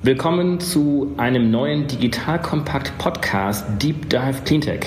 Willkommen zu einem neuen Digital-Kompakt-Podcast Deep Dive Cleantech.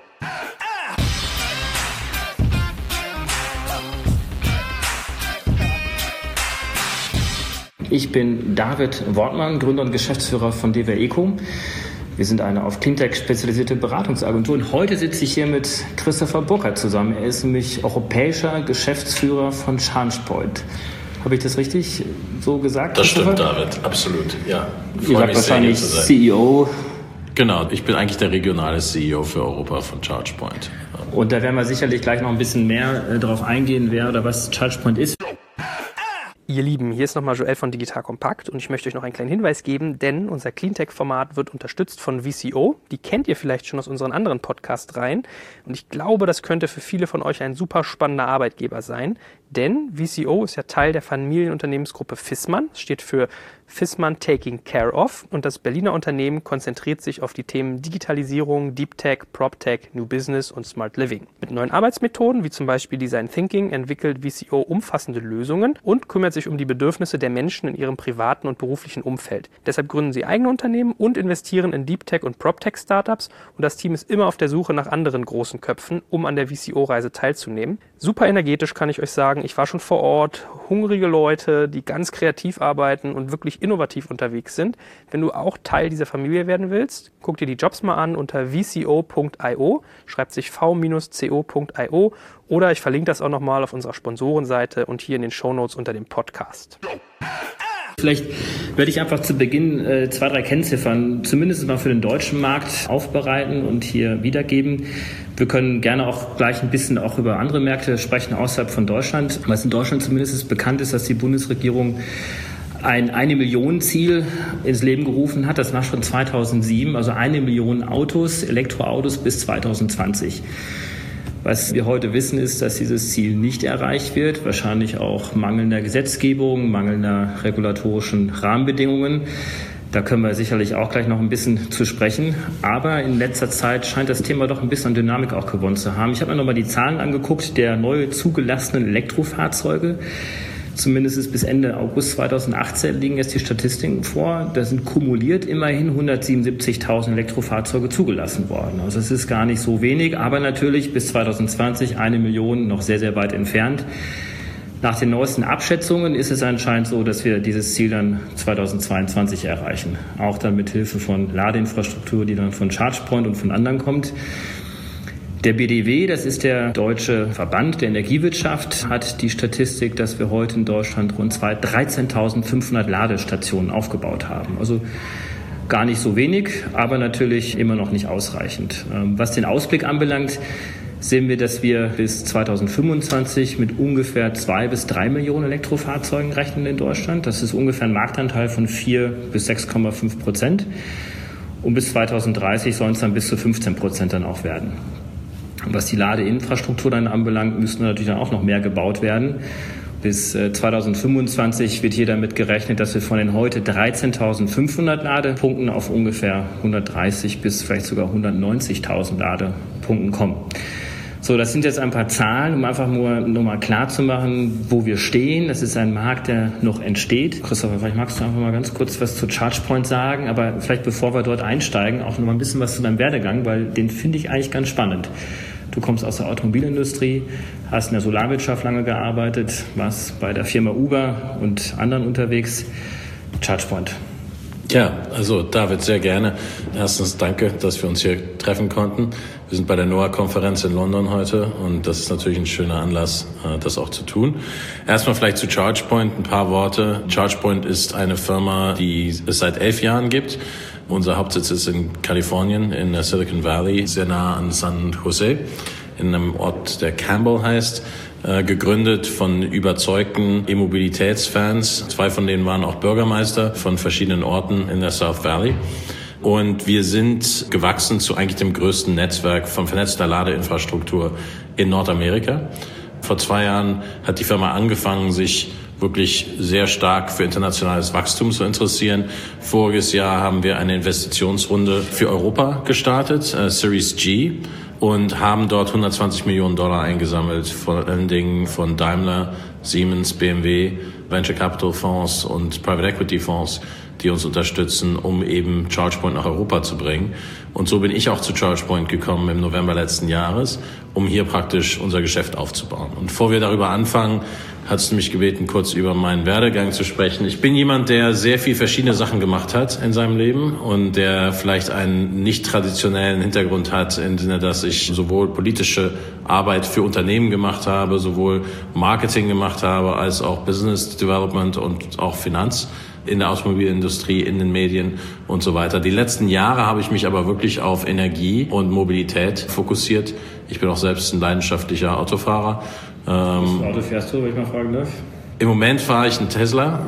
Ich bin David Wortmann, Gründer und Geschäftsführer von DWR Eco. Wir sind eine auf Cleantech spezialisierte Beratungsagentur und heute sitze ich hier mit Christopher Burkhardt zusammen. Er ist nämlich europäischer Geschäftsführer von ChargePoint. Habe ich das richtig so gesagt? Das stimmt, David, absolut, ja. Ihr seid wahrscheinlich CEO. Genau, ich bin eigentlich der regionale CEO für Europa von ChargePoint. Und da werden wir sicherlich gleich noch ein bisschen mehr darauf eingehen, wer oder was ChargePoint ist. Ihr Lieben, hier ist nochmal Joel von Digital Kompakt und ich möchte euch noch einen kleinen Hinweis geben, denn unser Cleantech-Format wird unterstützt von VCO. Die kennt ihr vielleicht schon aus unseren anderen Podcast-Reihen und ich glaube, das könnte für viele von euch ein super spannender Arbeitgeber sein, denn VCO ist ja Teil der Familienunternehmensgruppe Viessmann, das steht für Viessmann Taking Care of und das Berliner Unternehmen konzentriert sich auf die Themen Digitalisierung, Deep Tech, PropTech, New Business und Smart Living. Mit neuen Arbeitsmethoden wie zum Beispiel Design Thinking entwickelt VCO umfassende Lösungen und kümmert sich um die Bedürfnisse der Menschen in ihrem privaten und beruflichen Umfeld. Deshalb gründen sie eigene Unternehmen und investieren in Deep Tech und PropTech Startups und das Team ist immer auf der Suche nach anderen großen Köpfen, um an der VCO-Reise teilzunehmen. Super energetisch kann ich euch sagen, ich war schon vor Ort, hungrige Leute, die ganz kreativ arbeiten und wirklich innovativ unterwegs sind. Wenn du auch Teil dieser Familie werden willst, guck dir die Jobs mal an unter vco.io, schreibt sich v-co.io oder ich verlinke das auch nochmal auf unserer Sponsorenseite und hier in den Shownotes unter dem Podcast. Vielleicht werde ich einfach zu Beginn 2, 3 Kennziffern zumindest mal für den deutschen Markt aufbereiten und hier wiedergeben. Wir können gerne auch gleich ein bisschen auch über andere Märkte sprechen außerhalb von Deutschland. Was in Deutschland zumindest bekannt ist, dass die Bundesregierung ein 1 Million Ziel ins Leben gerufen hat. Das war schon 2007, also 1 Million Autos, Elektroautos bis 2020. Was wir heute wissen, ist, dass dieses Ziel nicht erreicht wird, wahrscheinlich auch mangelnder Gesetzgebung, mangelnder regulatorischen Rahmenbedingungen. Da können wir sicherlich auch gleich noch ein bisschen zu sprechen. Aber in letzter Zeit scheint das Thema doch ein bisschen an Dynamik auch gewonnen zu haben. Ich habe mir nochmal die Zahlen angeguckt der neu zugelassenen Elektrofahrzeuge. Zumindest bis Ende August 2018 liegen jetzt die Statistiken vor. Da sind kumuliert immerhin 177.000 Elektrofahrzeuge zugelassen worden. Also es ist gar nicht so wenig, aber natürlich bis 2020 1 Million noch sehr, sehr weit entfernt. Nach den neuesten Abschätzungen ist es anscheinend so, dass wir dieses Ziel dann 2022 erreichen. Auch dann mit Hilfe von Ladeinfrastruktur, die dann von ChargePoint und von anderen kommt. Der BDW, das ist der deutsche Verband der Energiewirtschaft, hat die Statistik, dass wir heute in Deutschland rund 13.500 Ladestationen aufgebaut haben. Also gar nicht so wenig, aber natürlich immer noch nicht ausreichend. Was den Ausblick anbelangt, sehen wir, dass wir bis 2025 mit ungefähr 2 bis 3 Millionen Elektrofahrzeugen rechnen in Deutschland. Das ist ungefähr ein Marktanteil von 4 bis 6,5%. Und bis 2030 sollen es dann bis zu 15% dann auch werden. Was die Ladeinfrastruktur dann anbelangt, müssten natürlich dann auch noch mehr gebaut werden. Bis 2025 wird hier damit gerechnet, dass wir von den heute 13.500 Ladepunkten auf ungefähr 130 bis vielleicht sogar 190.000 Ladepunkten kommen. So, das sind jetzt ein paar Zahlen, um einfach nur mal klar zu machen, wo wir stehen. Das ist ein Markt, der noch entsteht. Christopher, vielleicht magst du einfach mal ganz kurz was zu ChargePoint sagen, aber vielleicht bevor wir dort einsteigen, auch noch mal ein bisschen was zu deinem Werdegang, weil den finde ich eigentlich ganz spannend. Du kommst aus der Automobilindustrie, hast in der Solarwirtschaft lange gearbeitet, warst bei der Firma Uber und anderen unterwegs. ChargePoint. Ja, also David, sehr gerne. Erstens danke, dass wir uns hier treffen konnten. Wir sind bei der NOAA-Konferenz in London heute und das ist natürlich ein schöner Anlass, das auch zu tun. Erstmal vielleicht zu ChargePoint ein paar Worte. ChargePoint ist eine Firma, die es seit 11 Jahren gibt. Unser Hauptsitz ist in Kalifornien, in der Silicon Valley, sehr nah an San Jose, in einem Ort, der Campbell heißt. Gegründet von überzeugten E-Mobilitätsfans. 2 von denen waren auch Bürgermeister von verschiedenen Orten in der South Valley. Und wir sind gewachsen zu eigentlich dem größten Netzwerk von vernetzter Ladeinfrastruktur in Nordamerika. Vor 2 Jahren hat die Firma angefangen, sich wirklich sehr stark für internationales Wachstum zu interessieren. Voriges Jahr haben wir eine Investitionsrunde für Europa gestartet, Series G, und haben dort $120 Millionen eingesammelt, vor allen Dingen von Daimler, Siemens, BMW, Venture Capital Fonds und Private Equity Fonds, die uns unterstützen, um eben ChargePoint nach Europa zu bringen. Und so bin ich auch zu ChargePoint gekommen im November letzten Jahres, um hier praktisch unser Geschäft aufzubauen. Und bevor wir darüber anfangen, hast du mich gebeten, kurz über meinen Werdegang zu sprechen. Ich bin jemand, der sehr viel verschiedene Sachen gemacht hat in seinem Leben und der vielleicht einen nicht traditionellen Hintergrund hat, im Sinne, dass ich sowohl politische Arbeit für Unternehmen gemacht habe, sowohl Marketing gemacht habe, als auch Business Development und auch Finanz in der Automobilindustrie, in den Medien und so weiter. Die letzten Jahre habe ich mich aber wirklich auf Energie und Mobilität fokussiert. Ich bin auch selbst ein leidenschaftlicher Autofahrer. Welches Auto fährst du, wenn ich mal fragen darf? Im Moment fahre ich einen Tesla,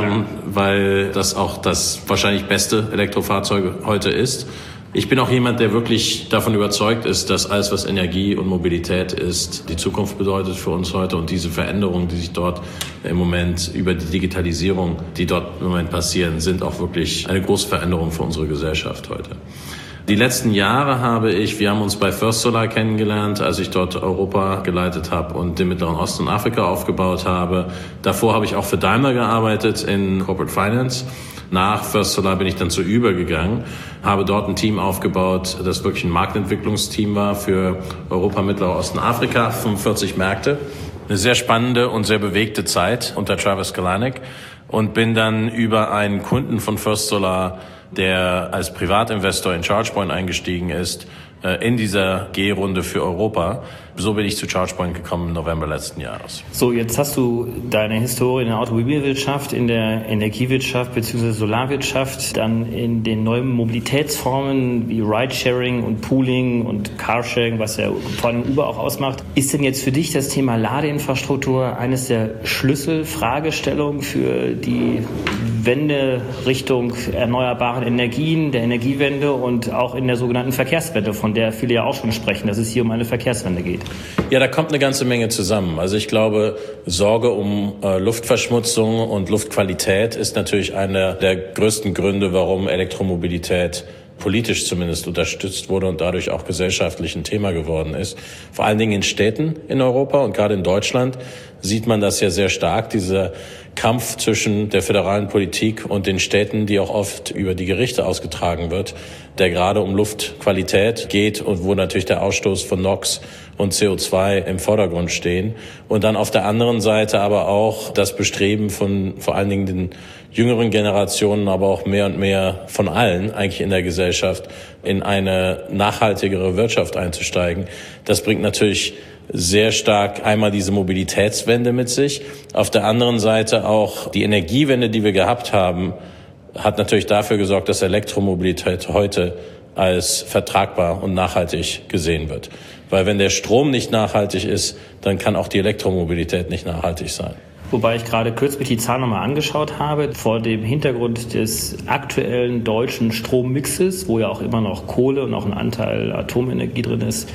weil das auch das wahrscheinlich beste Elektrofahrzeug heute ist. Ich bin auch jemand, der wirklich davon überzeugt ist, dass alles, was Energie und Mobilität ist, die Zukunft bedeutet für uns heute. Und diese Veränderungen, die sich dort im Moment über die Digitalisierung, die dort im Moment passieren, sind auch wirklich eine große Veränderung für unsere Gesellschaft heute. Die letzten Jahre wir haben uns bei First Solar kennengelernt, als ich dort Europa geleitet habe und den Mittleren Osten und Afrika aufgebaut habe. Davor habe ich auch für Daimler gearbeitet in Corporate Finance. Nach First Solar bin ich dann zu Uber gegangen, habe dort ein Team aufgebaut, das wirklich ein Marktentwicklungsteam war für Europa, Mittlerer Osten, Afrika, 45 Märkte. Eine sehr spannende und sehr bewegte Zeit unter Travis Kalanick und bin dann über einen Kunden von First Solar, der als Privatinvestor in ChargePoint eingestiegen ist, in dieser G-Runde für Europa. So bin ich zu ChargePoint gekommen im November letzten Jahres. So, jetzt hast du deine Historie in der Automobilwirtschaft, in der Energiewirtschaft bzw. Solarwirtschaft, dann in den neuen Mobilitätsformen wie Ridesharing und Pooling und Carsharing, was ja vor allem Uber auch ausmacht. Ist denn jetzt für dich das Thema Ladeinfrastruktur eines der Schlüsselfragestellungen für die Wende Richtung erneuerbaren Energien, der Energiewende und auch in der sogenannten Verkehrswende, von der viele ja auch schon sprechen, dass es hier um eine Verkehrswende geht? Ja, da kommt eine ganze Menge zusammen. Also ich glaube, Sorge um Luftverschmutzung und Luftqualität ist natürlich einer der größten Gründe, warum Elektromobilität politisch zumindest unterstützt wurde und dadurch auch gesellschaftlich ein Thema geworden ist. Vor allen Dingen in Städten in Europa und gerade in Deutschland sieht man das ja sehr stark, dieser Kampf zwischen der föderalen Politik und den Städten, die auch oft über die Gerichte ausgetragen wird, der gerade um Luftqualität geht und wo natürlich der Ausstoß von NOx und CO2 im Vordergrund stehen. Und dann auf der anderen Seite aber auch das Bestreben von vor allen Dingen den jüngeren Generationen, aber auch mehr und mehr von allen eigentlich in der Gesellschaft in eine nachhaltigere Wirtschaft einzusteigen. Das bringt natürlich sehr stark einmal diese Mobilitätswende mit sich. Auf der anderen Seite auch die Energiewende, die wir gehabt haben, hat natürlich dafür gesorgt, dass Elektromobilität heute als vertragbar und nachhaltig gesehen wird. Weil wenn der Strom nicht nachhaltig ist, dann kann auch die Elektromobilität nicht nachhaltig sein. Wobei ich gerade kürzlich die Zahlen nochmal angeschaut habe, vor dem Hintergrund des aktuellen deutschen Strommixes, wo ja auch immer noch Kohle und auch ein Anteil Atomenergie drin ist,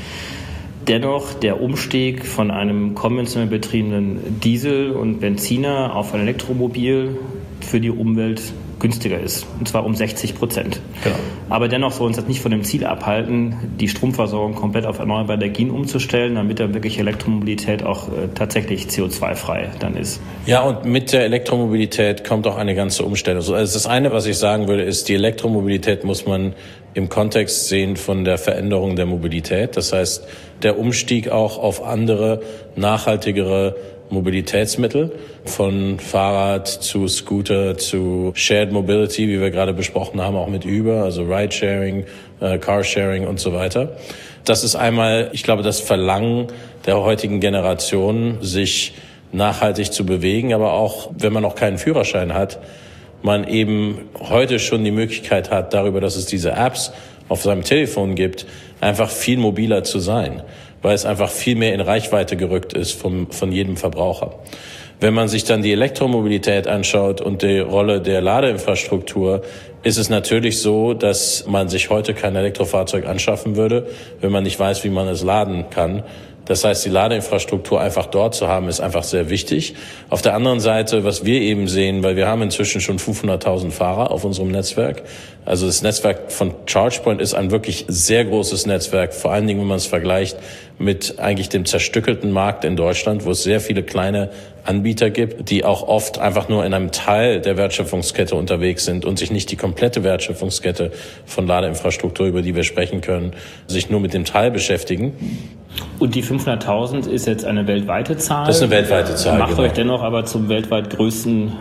dennoch der Umstieg von einem konventionell betriebenen Diesel- und Benziner auf ein Elektromobil für die Umwelt günstiger ist, und zwar um 60%. Genau. Aber dennoch soll uns das nicht von dem Ziel abhalten, die Stromversorgung komplett auf erneuerbare Energien umzustellen, damit dann wirklich Elektromobilität auch tatsächlich CO2-frei dann ist. Ja, und mit der Elektromobilität kommt auch eine ganze Umstellung. Also das eine, was ich sagen würde, ist, die Elektromobilität muss man im Kontext sehen von der Veränderung der Mobilität. Das heißt, der Umstieg auch auf andere, nachhaltigere Mobilitätsmittel, von Fahrrad zu Scooter zu Shared Mobility, wie wir gerade besprochen haben, auch mit Uber, also Ridesharing, Carsharing und so weiter. Das ist einmal, ich glaube, das Verlangen der heutigen Generation, sich nachhaltig zu bewegen, aber auch, wenn man noch keinen Führerschein hat, man eben heute schon die Möglichkeit hat, darüber, dass es diese Apps auf seinem Telefon gibt, einfach viel mobiler zu sein, weil es einfach viel mehr in Reichweite gerückt ist von jedem Verbraucher. Wenn man sich dann die Elektromobilität anschaut und die Rolle der Ladeinfrastruktur, ist es natürlich so, dass man sich heute kein Elektrofahrzeug anschaffen würde, wenn man nicht weiß, wie man es laden kann. Das heißt, die Ladeinfrastruktur einfach dort zu haben, ist einfach sehr wichtig. Auf der anderen Seite, was wir eben sehen, weil wir haben inzwischen schon 500.000 Fahrer auf unserem Netzwerk. Also das Netzwerk von ChargePoint ist ein wirklich sehr großes Netzwerk, vor allen Dingen, wenn man es vergleicht mit eigentlich dem zerstückelten Markt in Deutschland, wo es sehr viele kleine Anbieter gibt, die auch oft einfach nur in einem Teil der Wertschöpfungskette unterwegs sind und sich nicht die komplette Wertschöpfungskette von Ladeinfrastruktur, über die wir sprechen können, sich nur mit dem Teil beschäftigen. Und die 500.000 ist jetzt eine weltweite Zahl? Das ist eine weltweite Zahl, Macht euch dennoch aber zum weltweit größten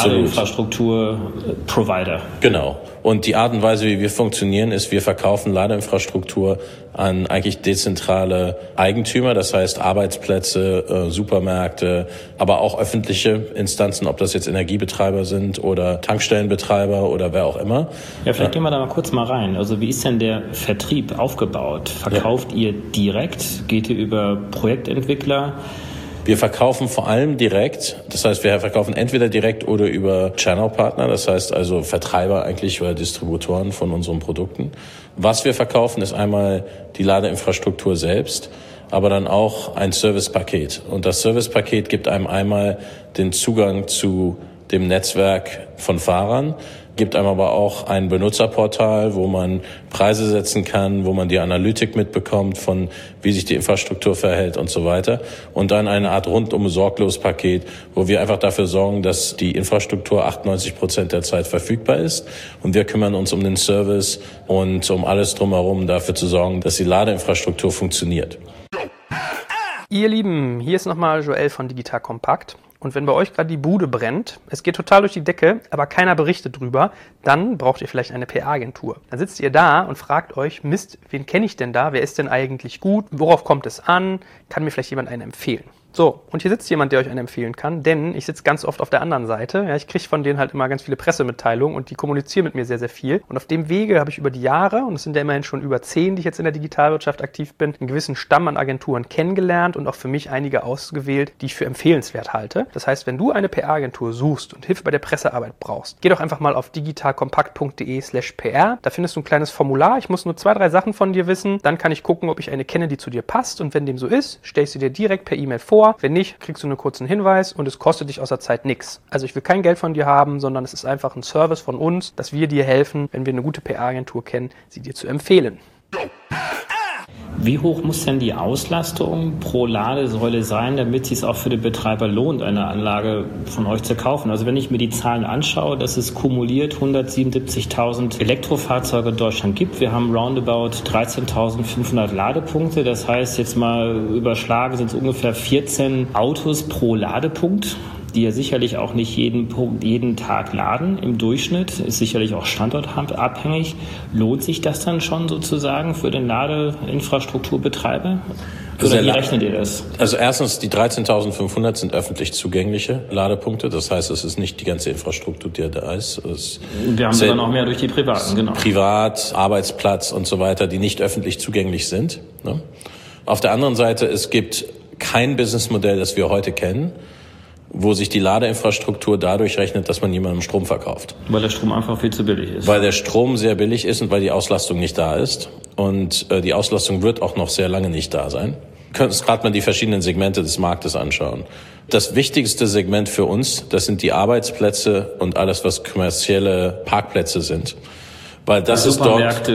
Ladeinfrastruktur-Provider. Genau. Und die Art und Weise, wie wir funktionieren, ist, wir verkaufen Ladeinfrastruktur an eigentlich dezentrale Eigentümer, das heißt Arbeitsplätze, Supermärkte, aber auch öffentliche Instanzen, ob das jetzt Energiebetreiber sind oder Tankstellenbetreiber oder wer auch immer. Ja, vielleicht gehen wir da mal kurz mal rein. Also wie ist denn der Vertrieb aufgebaut? Verkauft ihr direkt? Geht ihr über Projektentwickler? Wir verkaufen vor allem direkt, das heißt, wir verkaufen entweder direkt oder über Channel-Partner, das heißt also Vertreiber eigentlich oder Distributoren von unseren Produkten. Was wir verkaufen, ist einmal die Ladeinfrastruktur selbst, aber dann auch ein Servicepaket. Und das Servicepaket gibt einem einmal den Zugang zu dem Netzwerk von Fahrern, gibt einem aber auch ein Benutzerportal, wo man Preise setzen kann, wo man die Analytik mitbekommt von wie sich die Infrastruktur verhält und so weiter. Und dann eine Art rundum-sorglos-Paket, wo wir einfach dafür sorgen, dass die Infrastruktur 98% der Zeit verfügbar ist. Und wir kümmern uns um den Service und um alles drumherum, dafür zu sorgen, dass die Ladeinfrastruktur funktioniert. Ihr Lieben, hier ist nochmal Joel von Digital Compact. Und wenn bei euch gerade die Bude brennt, es geht total durch die Decke, aber keiner berichtet drüber, dann braucht ihr vielleicht eine PR-Agentur. Dann sitzt ihr da und fragt euch, Mist, wen kenne ich denn da? Wer ist denn eigentlich gut? Worauf kommt es an? Kann mir vielleicht jemand einen empfehlen? So, und hier sitzt jemand, der euch einen empfehlen kann, denn ich sitze ganz oft auf der anderen Seite. Ja, ich kriege von denen halt immer ganz viele Pressemitteilungen und die kommunizieren mit mir sehr, sehr viel. Und auf dem Wege habe ich über die Jahre, und es sind ja immerhin schon über 10, die ich jetzt in der Digitalwirtschaft aktiv bin, einen gewissen Stamm an Agenturen kennengelernt und auch für mich einige ausgewählt, die ich für empfehlenswert halte. Das heißt, wenn du eine PR-Agentur suchst und Hilfe bei der Pressearbeit brauchst, geh doch einfach mal auf digitalkompakt.de/PR. Da findest du ein kleines Formular. Ich muss nur 2, 3 Sachen von dir wissen. Dann kann ich gucken, ob ich eine kenne, die zu dir passt. Und wenn dem so ist, stelle ich sie dir direkt per E-Mail vor. Wenn nicht, kriegst du einen kurzen Hinweis und es kostet dich außer Zeit nichts. Also ich will kein Geld von dir haben, sondern es ist einfach ein Service von uns, dass wir dir helfen, wenn wir eine gute PR-Agentur kennen, sie dir zu empfehlen. Wie hoch muss denn die Auslastung pro Ladesäule sein, damit es sich auch für den Betreiber lohnt, eine Anlage von euch zu kaufen? Also wenn ich mir die Zahlen anschaue, dass es kumuliert 177.000 Elektrofahrzeuge in Deutschland gibt. Wir haben roundabout 13.500 Ladepunkte. Das heißt, jetzt mal überschlagen sind es ungefähr 14 Autos pro Ladepunkt, die ja sicherlich auch nicht jeden Tag laden im Durchschnitt, ist sicherlich auch standortabhängig. Lohnt sich das dann schon sozusagen für den Ladeinfrastrukturbetreiber? Oder wie rechnet ihr das? Also erstens, die 13.500 sind öffentlich zugängliche Ladepunkte. Das heißt, es ist nicht die ganze Infrastruktur, die da ist. Wir haben dann auch mehr durch die privaten, genau. Privat, Arbeitsplatz und so weiter, die nicht öffentlich zugänglich sind. Ne? Auf der anderen Seite, es gibt kein Businessmodell, das wir heute kennen, wo sich die Ladeinfrastruktur dadurch rechnet, dass man jemandem Strom verkauft. Weil der Strom einfach viel zu billig ist. Weil der Strom sehr billig ist und weil die Auslastung nicht da ist. Und die Auslastung wird auch noch sehr lange nicht da sein. Wir können uns gerade mal die verschiedenen Segmente des Marktes anschauen. Das wichtigste Segment für uns, das sind die Arbeitsplätze und alles, was kommerzielle Parkplätze sind. Weil das ist dort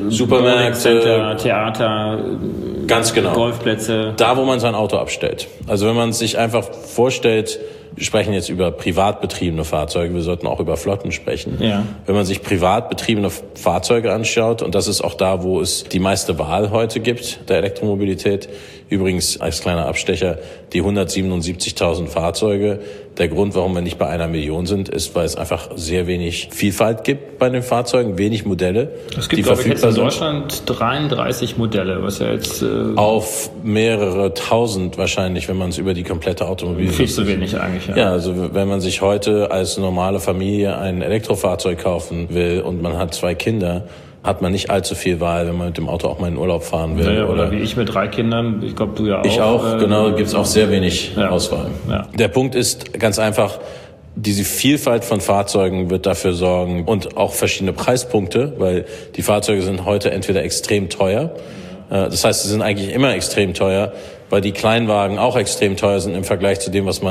Supermärkte, Theater, ganz genau, Golfplätze. Da, wo man sein Auto abstellt. Also wenn man sich einfach vorstellt, wir sprechen jetzt über privat betriebene Fahrzeuge, wir sollten auch über Flotten sprechen. Ja. Wenn man sich privat betriebene Fahrzeuge anschaut, und das ist auch da, wo es die meiste Wahl heute gibt, der Elektromobilität, übrigens als kleiner Abstecher, die 177.000 Fahrzeuge. Der Grund, warum wir nicht bei 1 Million sind, ist, weil es einfach sehr wenig Vielfalt gibt bei den Fahrzeugen, wenig Modelle. Es gibt, glaube ich, jetzt in Deutschland 33 Modelle, was ja jetzt... auf mehrere tausend wahrscheinlich, wenn man es über die komplette Automobilindustrie... Viel zu wenig eigentlich, ja. Ja, also wenn man sich heute als normale Familie ein Elektrofahrzeug kaufen will und man hat 2 Kinder, hat man nicht allzu viel Wahl, wenn man mit dem Auto auch mal in Urlaub fahren will. Naja, oder wie ich mit 3 Kindern, ich glaube, du ja auch. Ich auch, genau, gibt es auch sehr wenig Auswahl. Ja. Der Punkt ist ganz einfach, diese Vielfalt von Fahrzeugen wird dafür sorgen und auch verschiedene Preispunkte, weil die Fahrzeuge sind heute entweder extrem teuer, das heißt, sie sind eigentlich immer extrem teuer, weil die Kleinwagen auch extrem teuer sind im Vergleich zu dem, was man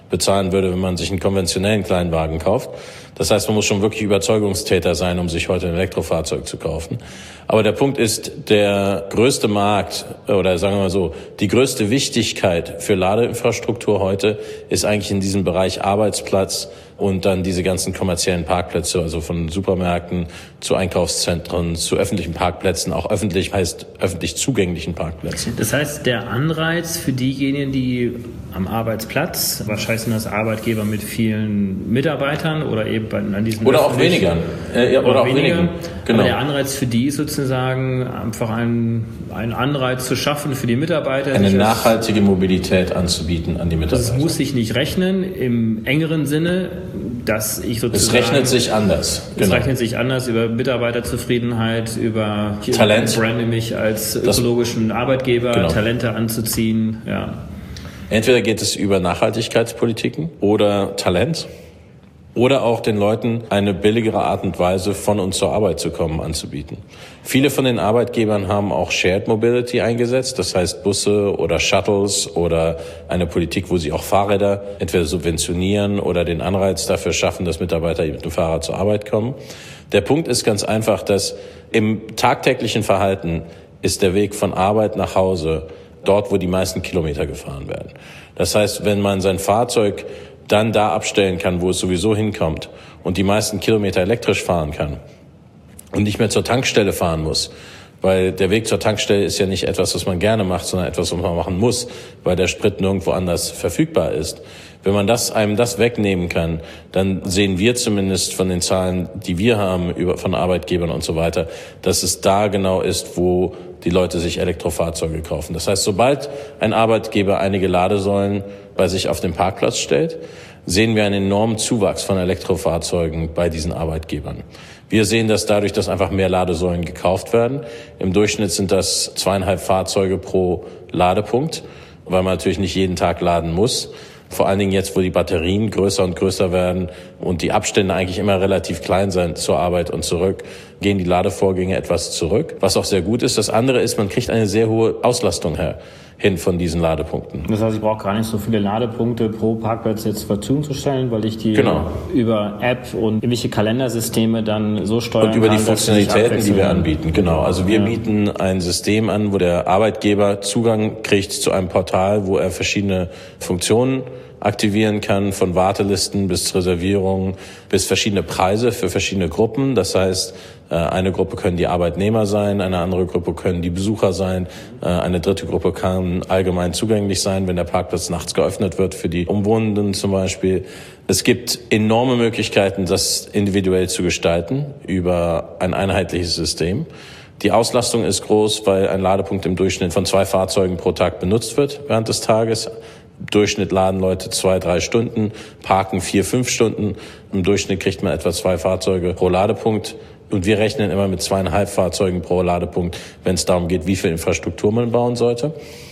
bezahlen würde, wenn man sich einen konventionellen Kleinwagen kauft. Das heißt, man muss schon wirklich Überzeugungstäter sein, um sich heute ein Elektrofahrzeug zu kaufen. Aber der Punkt ist, der größte Markt oder sagen wir mal so, die größte Wichtigkeit für Ladeinfrastruktur heute ist eigentlich in diesem Bereich Arbeitsplatz und dann diese ganzen kommerziellen Parkplätze, also von Supermärkten zu Einkaufszentren, zu öffentlichen Parkplätzen, auch öffentlich heißt öffentlich zugänglichen Parkplätzen. Das heißt, der Anreiz für diejenigen, die am Arbeitsplatz, wahrscheinlich sind das Arbeitgeber mit vielen Mitarbeitern oder eben an diesen oder auch weniger. Oder auch weniger. Genau. Aber der Anreiz für die ist sozusagen einfach einen Anreiz zu schaffen für die Mitarbeiter. Eine nachhaltige Mobilität anzubieten an die Mitarbeiter. Das muss sich nicht rechnen im engeren Sinne, dass ich sozusagen... Es rechnet sich anders. Es rechnet sich anders über Mitarbeiterzufriedenheit, über Talent. Ich brande mich als ökologischen Arbeitgeber, genau. Talente anzuziehen, ja. Entweder geht es über Nachhaltigkeitspolitiken oder Talent oder auch den Leuten eine billigere Art und Weise, von und zur Arbeit zu kommen, anzubieten. Viele von den Arbeitgebern haben auch Shared Mobility eingesetzt, das heißt Busse oder Shuttles oder eine Politik, wo sie auch Fahrräder entweder subventionieren oder den Anreiz dafür schaffen, dass Mitarbeiter mit dem Fahrrad zur Arbeit kommen. Der Punkt ist ganz einfach, dass im tagtäglichen Verhalten ist der Weg von Arbeit nach Hause dort, wo die meisten Kilometer gefahren werden. Das heißt, wenn man sein Fahrzeug dann da abstellen kann, wo es sowieso hinkommt und die meisten Kilometer elektrisch fahren kann und nicht mehr zur Tankstelle fahren muss, weil der Weg zur Tankstelle ist ja nicht etwas, was man gerne macht, sondern etwas, was man machen muss, weil der Sprit nirgendwo anders verfügbar ist. Wenn man einem das wegnehmen kann, dann sehen wir zumindest von den Zahlen, die wir haben von Arbeitgebern und so weiter, dass es da genau ist, wo die Leute sich Elektrofahrzeuge kaufen. Das heißt, sobald ein Arbeitgeber einige Ladesäulen bei sich auf den Parkplatz stellt, sehen wir einen enormen Zuwachs von Elektrofahrzeugen bei diesen Arbeitgebern. Wir sehen das dadurch, dass einfach mehr Ladesäulen gekauft werden. Im Durchschnitt sind das 2,5 Fahrzeuge pro Ladepunkt, weil man natürlich nicht jeden Tag laden muss. Vor allen Dingen jetzt, wo die Batterien größer und größer werden und die Abstände eigentlich immer relativ klein sind zur Arbeit und zurück, gehen die Ladevorgänge etwas zurück, was auch sehr gut ist. Das andere ist, man kriegt eine sehr hohe Auslastung hin von diesen Ladepunkten. Das heißt, ich brauche gar nicht so viele Ladepunkte pro Parkplatz jetzt zur Verfügung zu stellen, weil ich die über App und irgendwelche Kalendersysteme dann so steuern kann. Und über die Funktionalitäten, die wir anbieten. Genau. Also wir bieten ein System an, wo der Arbeitgeber Zugang kriegt zu einem Portal, wo er verschiedene Funktionen aktivieren kann, von Wartelisten bis Reservierungen, bis verschiedene Preise für verschiedene Gruppen. Das heißt, eine Gruppe können die Arbeitnehmer sein, eine andere Gruppe können die Besucher sein, eine dritte Gruppe kann allgemein zugänglich sein, wenn der Parkplatz nachts geöffnet wird für die Umwohnenden zum Beispiel. Es gibt enorme Möglichkeiten, das individuell zu gestalten über ein einheitliches System. Die Auslastung ist groß, weil ein Ladepunkt im Durchschnitt von 2 Fahrzeugen pro Tag benutzt wird während des Tages. Im Durchschnitt laden Leute 2-3 Stunden, parken 4-5 Stunden. Im Durchschnitt kriegt man etwa 2 Fahrzeuge pro Ladepunkt. Und wir rechnen immer mit 2,5 Fahrzeugen pro Ladepunkt, wenn es darum geht, wie viel Infrastruktur man bauen sollte.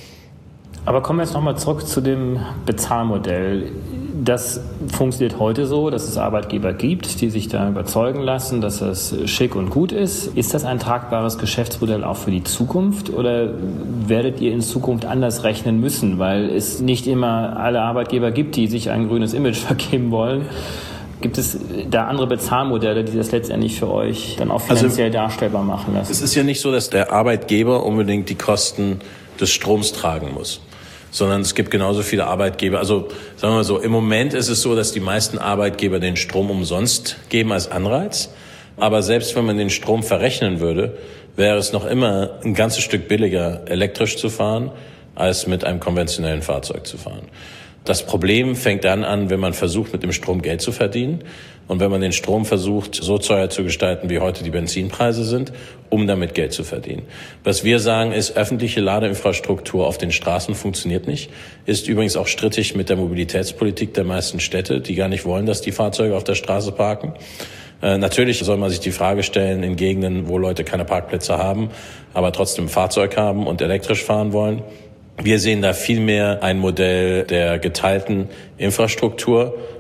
Aber kommen wir jetzt nochmal zurück zu dem Bezahlmodell. Das funktioniert heute so, dass es Arbeitgeber gibt, die sich da überzeugen lassen, dass das schick und gut ist. Ist das ein tragbares Geschäftsmodell auch für die Zukunft oder werdet ihr in Zukunft anders rechnen müssen, weil es nicht immer alle Arbeitgeber gibt, die sich ein grünes Image vergeben wollen? Gibt es da andere Bezahlmodelle, die das letztendlich für euch dann auch finanziell darstellbar machen lassen? Es ist ja nicht so, dass der Arbeitgeber unbedingt die Kosten des Stroms tragen muss, sondern es gibt genauso viele Arbeitgeber. Also sagen wir mal so, im Moment ist es so, dass die meisten Arbeitgeber den Strom umsonst geben als Anreiz. Aber selbst wenn man den Strom verrechnen würde, wäre es noch immer ein ganzes Stück billiger, elektrisch zu fahren, als mit einem konventionellen Fahrzeug zu fahren. Das Problem fängt dann an, wenn man versucht, mit dem Strom Geld zu verdienen und wenn man den Strom versucht, so teuer zu gestalten, wie heute die Benzinpreise sind, um damit Geld zu verdienen. Was wir sagen ist, öffentliche Ladeinfrastruktur auf den Straßen funktioniert nicht, ist übrigens auch strittig mit der Mobilitätspolitik der meisten Städte, die gar nicht wollen, dass die Fahrzeuge auf der Straße parken. Natürlich soll man sich die Frage stellen, in Gegenden, wo Leute keine Parkplätze haben, aber trotzdem ein Fahrzeug haben und elektrisch fahren wollen. Wir sehen da viel mehr ein Modell der geteilten Infrastruktur,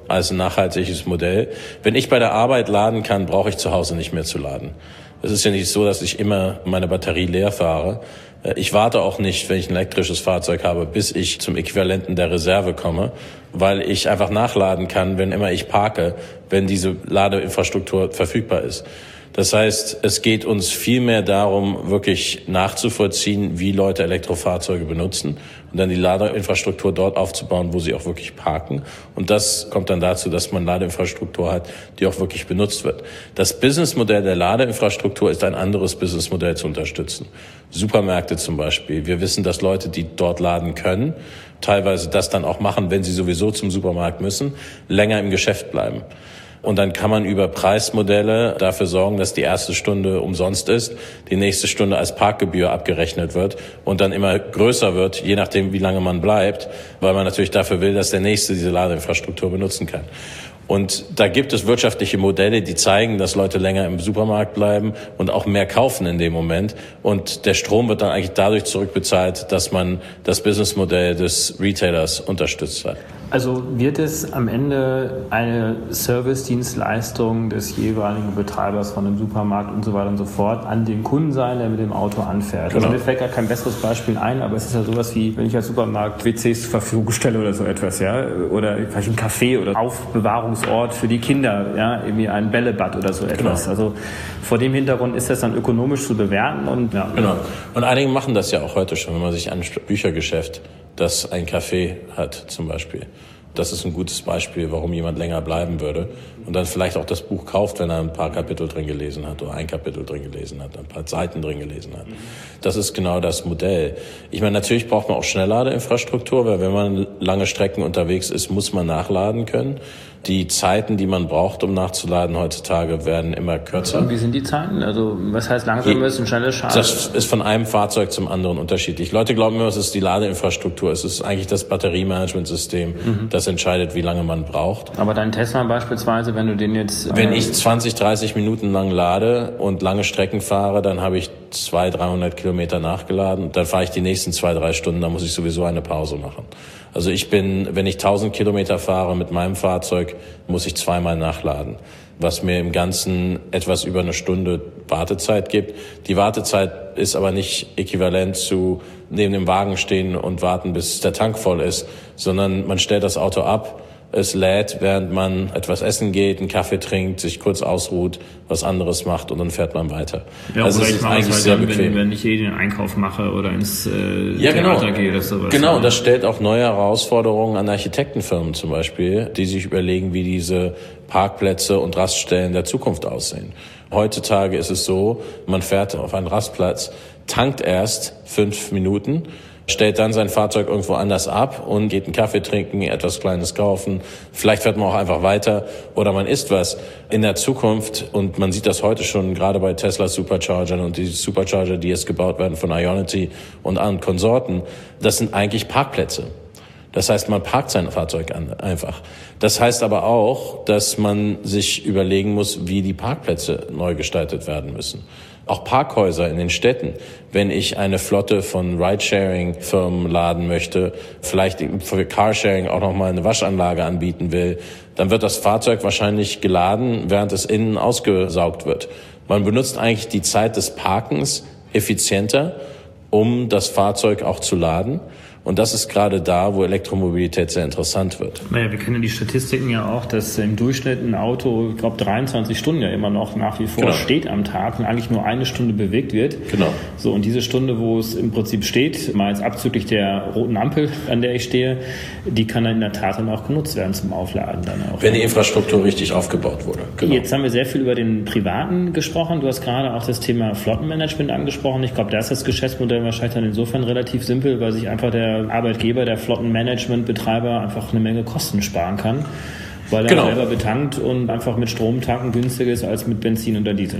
als ein nachhaltiges Modell. Wenn ich bei der Arbeit laden kann, brauche ich zu Hause nicht mehr zu laden. Es ist ja nicht so, dass ich immer meine Batterie leer fahre. Ich warte auch nicht, wenn ich ein elektrisches Fahrzeug habe, bis ich zum Äquivalenten der Reserve komme, weil ich einfach nachladen kann, wenn immer ich parke, wenn diese Ladeinfrastruktur verfügbar ist. Das heißt, es geht uns viel mehr darum, wirklich nachzuvollziehen, wie Leute Elektrofahrzeuge benutzen und dann die Ladeinfrastruktur dort aufzubauen, wo sie auch wirklich parken. Und das kommt dann dazu, dass man Ladeinfrastruktur hat, die auch wirklich benutzt wird. Das Businessmodell der Ladeinfrastruktur ist ein anderes Businessmodell zu unterstützen. Supermärkte zum Beispiel. Wir wissen, dass Leute, die dort laden können, teilweise das dann auch machen, wenn sie sowieso zum Supermarkt müssen, länger im Geschäft bleiben. Und dann kann man über Preismodelle dafür sorgen, dass die erste Stunde umsonst ist, die nächste Stunde als Parkgebühr abgerechnet wird und dann immer größer wird, je nachdem, wie lange man bleibt, weil man natürlich dafür will, dass der Nächste diese Ladeinfrastruktur benutzen kann. Und da gibt es wirtschaftliche Modelle, die zeigen, dass Leute länger im Supermarkt bleiben und auch mehr kaufen in dem Moment. Und der Strom wird dann eigentlich dadurch zurückbezahlt, dass man das Businessmodell des Retailers unterstützt hat. Also wird es am Ende eine Service-Dienstleistung des jeweiligen Betreibers von einem Supermarkt und so weiter und so fort an den Kunden sein, der mit dem Auto anfährt? Genau. Also mir fällt gar kein besseres Beispiel ein, aber es ist ja sowas wie, wenn ich als Supermarkt WCs zur Verfügung stelle oder so etwas, ja, oder vielleicht ein Café oder Aufbewahrungsort für die Kinder, ja, irgendwie ein Bällebad oder so etwas. Genau. Also vor dem Hintergrund ist das dann ökonomisch zu bewerten und ja. Genau. Und einige machen das ja auch heute schon, wenn man sich anschaut, Büchergeschäft, das ein Café hat zum Beispiel. Das ist ein gutes Beispiel, warum jemand länger bleiben würde und dann vielleicht auch das Buch kauft, wenn er ein paar Kapitel drin gelesen hat oder ein Kapitel drin gelesen hat, ein paar Seiten drin gelesen hat. Das ist genau das Modell. Ich meine, natürlich braucht man auch Schnellladeinfrastruktur, weil wenn man lange Strecken unterwegs ist, muss man nachladen können. Die Zeiten, die man braucht, um nachzuladen heutzutage, werden immer kürzer. Und wie sind die Zeiten? Also was heißt langsam ist ein schnelles Charge? Das ist von einem Fahrzeug zum anderen unterschiedlich. Leute glauben immer, es ist die Ladeinfrastruktur. Es ist eigentlich das Batteriemanagementsystem, das entscheidet, wie lange man braucht. Aber dein Tesla beispielsweise, wenn du den jetzt... Wenn ich 20, 30 Minuten lang lade und lange Strecken fahre, dann habe ich 200-300 Kilometer nachgeladen. Dann fahre ich die nächsten 2-3 Stunden, dann muss ich sowieso eine Pause machen. Also wenn ich 1000 Kilometer fahre mit meinem Fahrzeug, muss ich zweimal nachladen, was mir im Ganzen etwas über eine Stunde Wartezeit gibt. Die Wartezeit ist aber nicht äquivalent zu neben dem Wagen stehen und warten, bis der Tank voll ist, sondern man stellt das Auto ab, es lädt, während man etwas essen geht, einen Kaffee trinkt, sich kurz ausruht, was anderes macht und dann fährt man weiter. Ja, also oder es ich ist mache eigentlich es halt sehr dann, bequem. wenn ich den Einkauf mache oder ins Theater gehe oder sowas. Genau, das stellt auch neue Herausforderungen an Architektenfirmen zum Beispiel, die sich überlegen, wie diese Parkplätze und Raststellen der Zukunft aussehen. Heutzutage ist es so, man fährt auf einen Rastplatz, tankt erst 5 Minuten, stellt dann sein Fahrzeug irgendwo anders ab und geht einen Kaffee trinken, etwas Kleines kaufen. Vielleicht fährt man auch einfach weiter oder man isst was. In der Zukunft, und man sieht das heute schon gerade bei Tesla Superchargern und die Supercharger, die jetzt gebaut werden von Ionity und anderen Konsorten, das sind eigentlich Parkplätze. Das heißt, man parkt sein Fahrzeug einfach. Das heißt aber auch, dass man sich überlegen muss, wie die Parkplätze neu gestaltet werden müssen. Auch Parkhäuser in den Städten. Wenn ich eine Flotte von Ridesharing-Firmen laden möchte, vielleicht für Carsharing auch nochmal eine Waschanlage anbieten will, dann wird das Fahrzeug wahrscheinlich geladen, während es innen ausgesaugt wird. Man benutzt eigentlich die Zeit des Parkens effizienter, um das Fahrzeug auch zu laden. Und das ist gerade da, wo Elektromobilität sehr interessant wird. Naja, wir kennen die Statistiken ja auch, dass im Durchschnitt ein Auto, ich glaube 23 Stunden ja immer noch nach wie vor steht am Tag und eigentlich nur eine Stunde bewegt wird. Genau. So, und diese Stunde, wo es im Prinzip steht, mal jetzt abzüglich der roten Ampel, an der ich stehe, die kann dann in der Tat dann auch genutzt werden zum Aufladen dann auch. Wenn die Infrastruktur richtig aufgebaut wurde. Genau. Jetzt haben wir sehr viel über den Privaten gesprochen. Du hast gerade auch das Thema Flottenmanagement angesprochen. Ich glaube, da ist das Geschäftsmodell wahrscheinlich dann insofern relativ simpel, weil sich einfach der Arbeitgeber, der Flottenmanagementbetreiber einfach eine Menge Kosten sparen kann, weil er selber betankt und einfach mit Strom tanken günstiger ist als mit Benzin oder Diesel.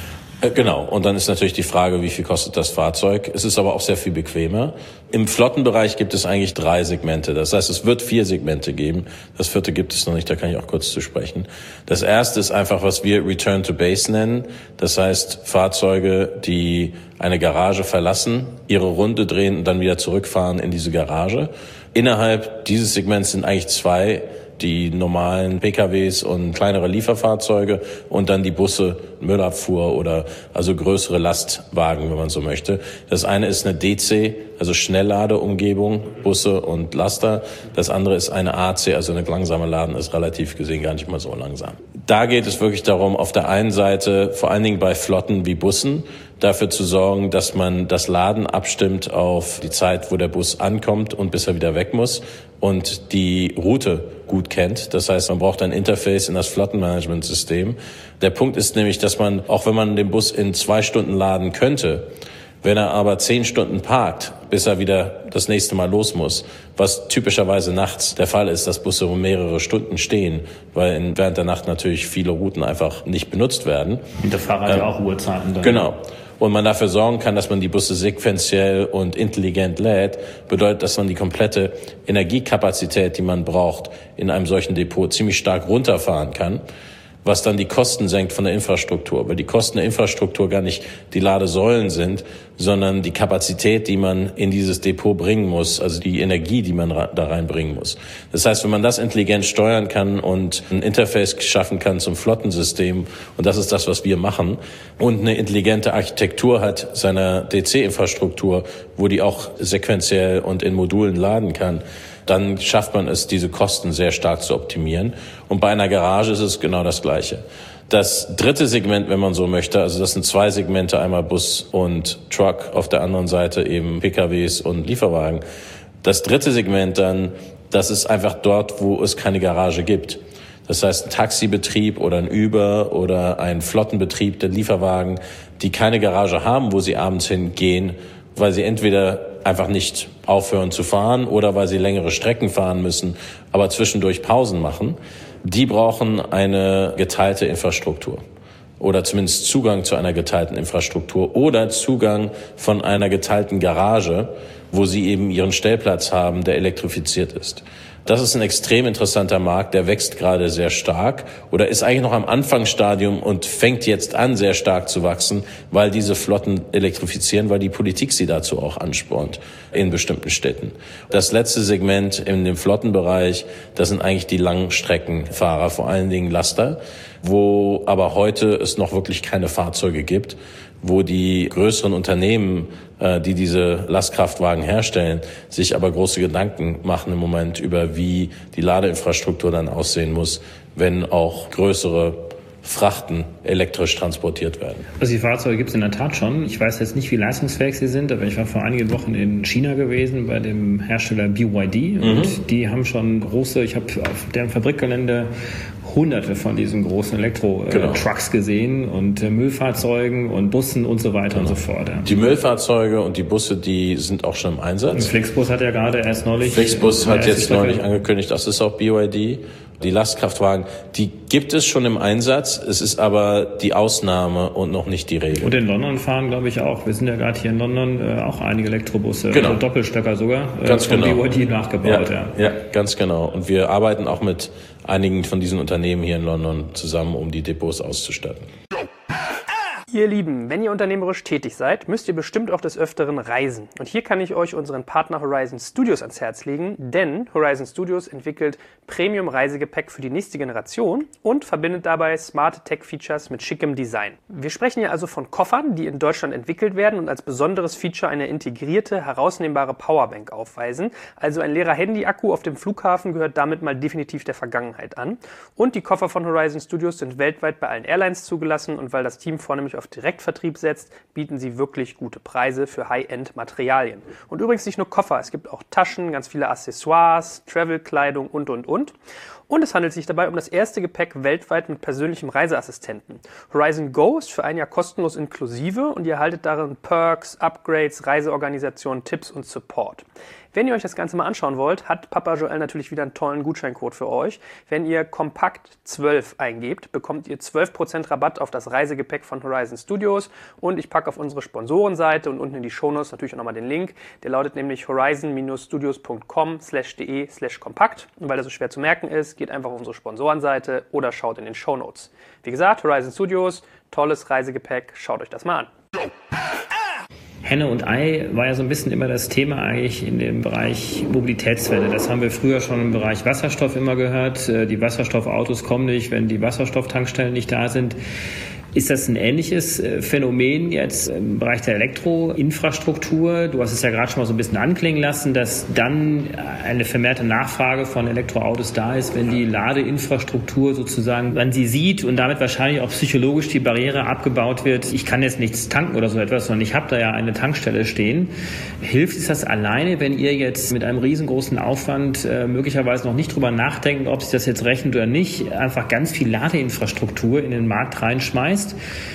Genau. Und dann ist natürlich die Frage, wie viel kostet das Fahrzeug? Es ist aber auch sehr viel bequemer. Im Flottenbereich gibt es eigentlich 3 Segmente. Das heißt, es wird 4 Segmente geben. Das 4. gibt es noch nicht, da kann ich auch kurz zu sprechen. Das erste ist einfach, was wir Return to Base nennen. Das heißt, Fahrzeuge, die eine Garage verlassen, ihre Runde drehen und dann wieder zurückfahren in diese Garage. Innerhalb dieses Segments sind eigentlich 2 die normalen PKWs und kleinere Lieferfahrzeuge und dann die Busse, Müllabfuhr oder also größere Lastwagen, wenn man so möchte. Das eine ist eine DC, also Schnellladeumgebung, Busse und Laster. Das andere ist eine AC, also eine langsame Laden, ist relativ gesehen gar nicht mal so langsam. Da geht es wirklich darum, auf der einen Seite, vor allen Dingen bei Flotten wie Bussen, dafür zu sorgen, dass man das Laden abstimmt auf die Zeit, wo der Bus ankommt und bis er wieder weg muss und die Route gut kennt. Das heißt, man braucht ein Interface in das Flottenmanagementsystem. Der Punkt ist nämlich, dass man, auch wenn man den Bus in 2 Stunden laden könnte, wenn er aber 10 Stunden parkt, bis er wieder das nächste Mal los muss, was typischerweise nachts der Fall ist, dass Busse mehrere Stunden stehen, weil während der Nacht natürlich viele Routen einfach nicht benutzt werden. Und der Fahrer hat ja auch Uhrzeiten dann. Genau. Und man dafür sorgen kann, dass man die Busse sequenziell und intelligent lädt, bedeutet, dass man die komplette Energiekapazität, die man braucht, in einem solchen Depot ziemlich stark runterfahren kann, was dann die Kosten senkt von der Infrastruktur, weil die Kosten der Infrastruktur gar nicht die Ladesäulen sind, sondern die Kapazität, die man in dieses Depot bringen muss, also die Energie, die man da reinbringen muss. Das heißt, wenn man das intelligent steuern kann und ein Interface schaffen kann zum Flottensystem, und das ist das, was wir machen, und eine intelligente Architektur hat seiner DC-Infrastruktur, wo die auch sequenziell und in Modulen laden kann, dann schafft man es, diese Kosten sehr stark zu optimieren. Und bei einer Garage ist es genau das Gleiche. Das dritte Segment, wenn man so möchte, also das sind 2 Segmente, einmal Bus und Truck, auf der anderen Seite eben PKWs und Lieferwagen. Das dritte Segment dann, das ist einfach dort, wo es keine Garage gibt. Das heißt, ein Taxibetrieb oder ein Uber oder ein Flottenbetrieb der Lieferwagen, die keine Garage haben, wo sie abends hingehen, weil sie entweder einfach nicht aufhören zu fahren oder weil sie längere Strecken fahren müssen, aber zwischendurch Pausen machen, die brauchen eine geteilte Infrastruktur oder zumindest Zugang zu einer geteilten Infrastruktur oder Zugang von einer geteilten Garage, wo sie eben ihren Stellplatz haben, der elektrifiziert ist. Das ist ein extrem interessanter Markt, der wächst gerade sehr stark oder ist eigentlich noch am Anfangsstadium und fängt jetzt an, sehr stark zu wachsen, weil diese Flotten elektrifizieren, weil die Politik sie dazu auch anspornt in bestimmten Städten. Das letzte Segment in dem Flottenbereich, das sind eigentlich die Langstreckenfahrer, vor allen Dingen Laster, wo aber heute es noch wirklich keine Fahrzeuge gibt, wo die größeren Unternehmen, die diese Lastkraftwagen herstellen, sich aber große Gedanken machen im Moment über, wie die Ladeinfrastruktur dann aussehen muss, wenn auch größere Frachten elektrisch transportiert werden. Also die Fahrzeuge gibt es in der Tat schon. Ich weiß jetzt nicht, wie leistungsfähig sie sind, aber ich war vor einigen Wochen in China gewesen bei dem Hersteller BYD und die haben schon große, ich habe auf deren Fabrikgelände Hunderte von diesen großen Elektro-Trucks gesehen und Müllfahrzeugen und Bussen und so weiter und so fort. Ja. Die Müllfahrzeuge und die Busse, die sind auch schon im Einsatz. Und Flixbus hat ja gerade erst neulich... Flixbus hat jetzt neulich angekündigt, das ist auch BYD. Die Lastkraftwagen, die gibt es schon im Einsatz. Es ist aber die Ausnahme und noch nicht die Regel. Und in London fahren, glaube ich, auch. Wir sind ja gerade hier in London auch einige Elektrobusse, also Doppelstöcker sogar, ganz von genau. BYD nachgebaut. Ja, ganz genau. Und wir arbeiten auch mit einigen von diesen Unternehmen hier in London zusammen, um die Depots auszustatten. Ihr Lieben, wenn ihr unternehmerisch tätig seid, müsst ihr bestimmt auch des Öfteren reisen. Und hier kann ich euch unseren Partner Horizon Studios ans Herz legen, denn Horizon Studios entwickelt Premium-Reisegepäck für die nächste Generation und verbindet dabei smarte Tech-Features mit schickem Design. Wir sprechen hier also von Koffern, die in Deutschland entwickelt werden und als besonderes Feature eine integrierte, herausnehmbare Powerbank aufweisen. Also ein leerer Handy-Akku auf dem Flughafen gehört damit mal definitiv der Vergangenheit an. Und die Koffer von Horizon Studios sind weltweit bei allen Airlines zugelassen und weil das Team vornehmlich auf Direktvertrieb setzt, bieten sie wirklich gute Preise für High-End-Materialien. Und übrigens nicht nur Koffer, es gibt auch Taschen, ganz viele Accessoires, Travel-Kleidung und. Und es handelt sich dabei um das erste Gepäck weltweit mit persönlichem Reiseassistenten. Horizon Go ist für ein Jahr kostenlos inklusive und ihr erhaltet darin Perks, Upgrades, Reiseorganisationen, Tipps und Support. Wenn ihr euch das Ganze mal anschauen wollt, hat Papa Joel natürlich wieder einen tollen Gutscheincode für euch. Wenn ihr Kompakt12 eingebt, bekommt ihr 12% Rabatt auf das Reisegepäck von Horizon Studios und ich packe auf unsere Sponsorenseite und unten in die Shownotes natürlich auch nochmal den Link. Der lautet nämlich horizon-studios.com/de/kompakt und weil er so schwer zu merken ist, geht einfach auf unsere Sponsorenseite oder schaut in den Shownotes. Wie gesagt, Horizon Studios, tolles Reisegepäck, schaut euch das mal an. Henne und Ei war ja so ein bisschen immer das Thema eigentlich in dem Bereich Mobilitätswende. Das haben wir früher schon im Bereich Wasserstoff immer gehört. Die Wasserstoffautos kommen nicht, wenn die Wasserstofftankstellen nicht da sind. Ist das ein ähnliches Phänomen jetzt im Bereich der Elektroinfrastruktur? Du hast es ja gerade schon mal so ein bisschen anklingen lassen, dass dann eine vermehrte Nachfrage von Elektroautos da ist, wenn die Ladeinfrastruktur sozusagen, man sie sieht und damit wahrscheinlich auch psychologisch die Barriere abgebaut wird. Ich kann jetzt nichts tanken oder so etwas, sondern ich habe da ja eine Tankstelle stehen. Hilft es das alleine, wenn ihr jetzt mit einem riesengroßen Aufwand möglicherweise noch nicht drüber nachdenkt, ob sich das jetzt rechnet oder nicht, einfach ganz viel Ladeinfrastruktur in den Markt reinschmeißt,